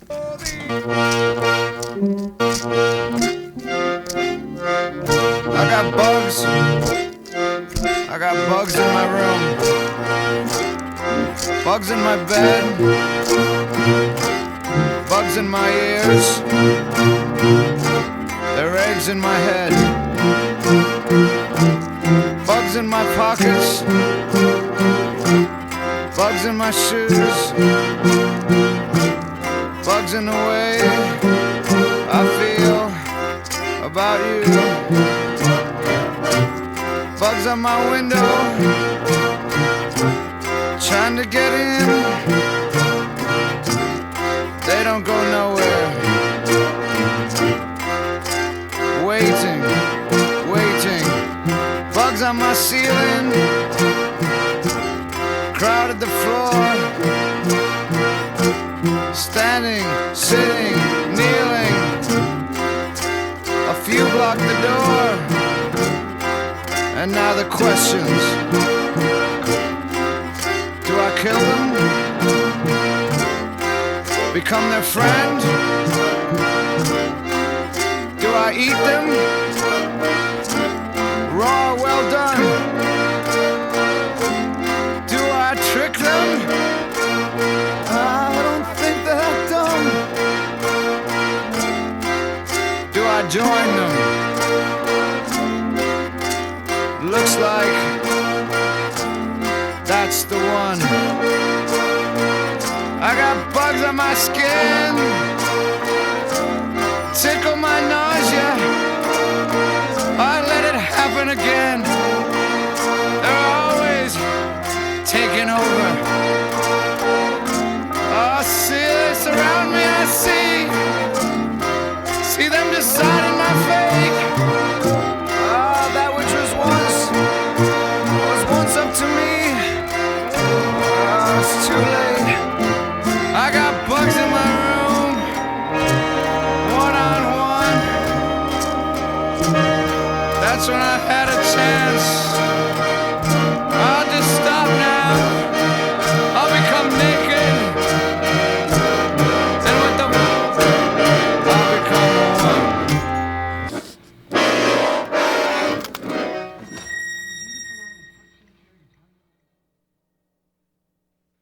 I got bugs. I got bugs in my room. Bugs in my bed. Bugs in my ears. There are eggs in my head. Bugs in my pockets. Bugs in my shoes. Bugs in the way I feel about you. Bugs on my window, trying to get in. They don't go nowhere. Waiting, waiting. Bugs on my ceiling, crowded the floor. Standing, sitting, kneeling. A few block the door. And now the questions. Do I kill them? Become their friend? Do I eat them? Raw, well done. Do I trick them? I don't think they're dumb. Do I join them? Looks like that's the one. I got bugs on my skin, tickle my nausea. I let it happen again. They're always taking over. Oh, see, they surround me, I see them deciding my fate. That which was once up to me. Oh, it's too late. I got bugs in my room, one on one. That's when I had a chance.